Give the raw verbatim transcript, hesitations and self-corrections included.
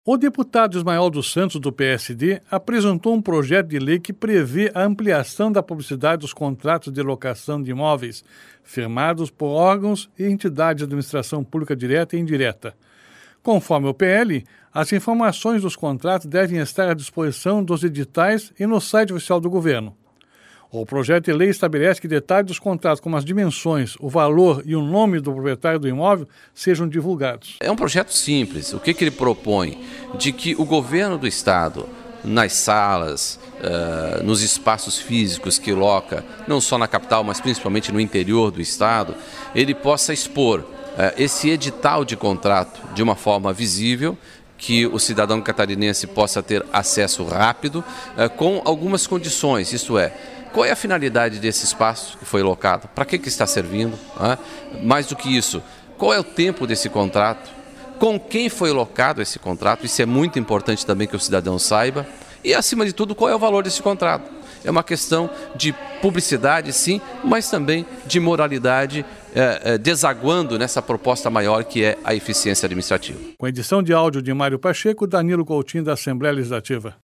O deputado Ismael dos Santos, do P S D, apresentou um projeto de lei que prevê a ampliação da publicidade dos contratos de locação de imóveis firmados por órgãos e entidades de administração pública direta e indireta. Conforme o P L, as informações dos contratos devem estar à disposição dos editais e no site oficial do governo. O projeto de lei estabelece que detalhes dos contratos, como as dimensões, o valor e o nome do proprietário do imóvel, sejam divulgados. É um projeto simples. O que, que ele propõe? De que o governo do Estado, nas salas, uh, nos espaços físicos que loca, não só na capital, mas principalmente no interior do Estado, ele possa expor uh, esse edital de contrato de uma forma visível, que o cidadão catarinense possa ter acesso rápido, uh, com algumas condições, isto é, qual é a finalidade desse espaço que foi locado? Para que, que está servindo? Ah, mais do que isso, qual é o tempo desse contrato? Com quem foi locado esse contrato? Isso é muito importante também que o cidadão saiba. E, acima de tudo, qual é o valor desse contrato? É uma questão de publicidade, sim, mas também de moralidade, é, é, desaguando nessa proposta maior que é a eficiência administrativa. Com edição de áudio de Mário Pacheco, Danilo Coutinho, da Assembleia Legislativa.